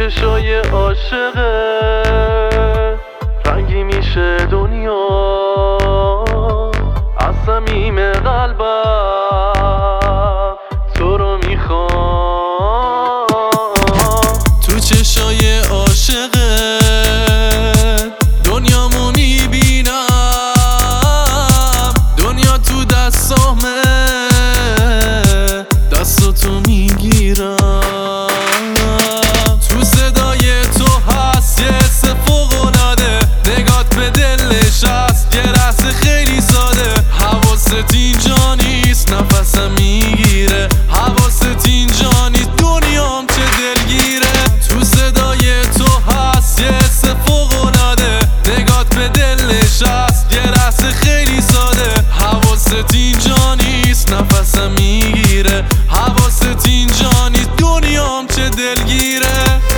چشای عاشقه رنگی میشه دنیا از صمیم قلبم تو رو میخوام. تو چشای عاشقه دنیامو میبینم، دنیا تو دستامه، دستاتو میگیرم. تو صدای تو هست یه حس فوق‌العاده، نگات به دل نشست یه رقص خیلی ساده. حواست اینجا نیست نفسم میگیره، حواست اینجا نیست دنیام چه دلگیره. تو صدای تو هست یه حس فوق‌العاده، نگات به دل نشست یه رقص خیلی ساده. حواست اینجا نیست نفسم میگیره، حواست اینجا نیست دنیام چه دلگیره.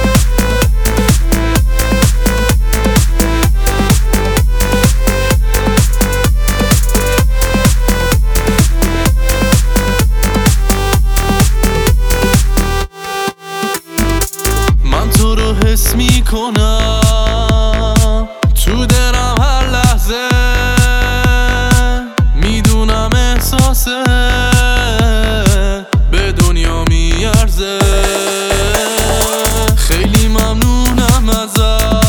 من تو رو حس میکنم تو دلم هر لحظه، میدونم احساسه به دنیا میارزه. خیلی ممنونم ازت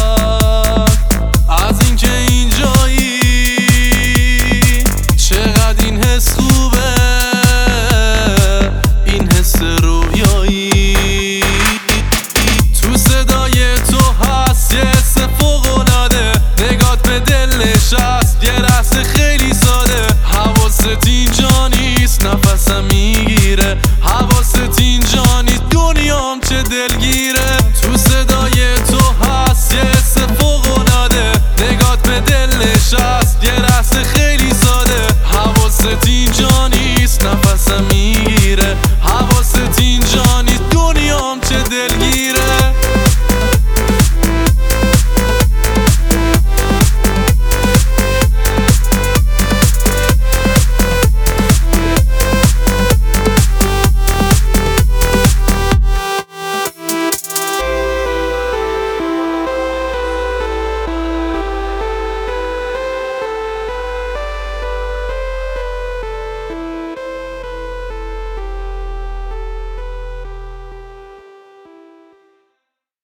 از اینکه اینجایی، چقدر این حس خوبه، این حس رویایی. تو صدای تو هست یه حس فوق‌العاده، نگات به دل نشست یه رقص خیلی ساده. حواست اینجا نیست نفسم میگیره، حواست اینجا نیست دنیام چه دلگیره.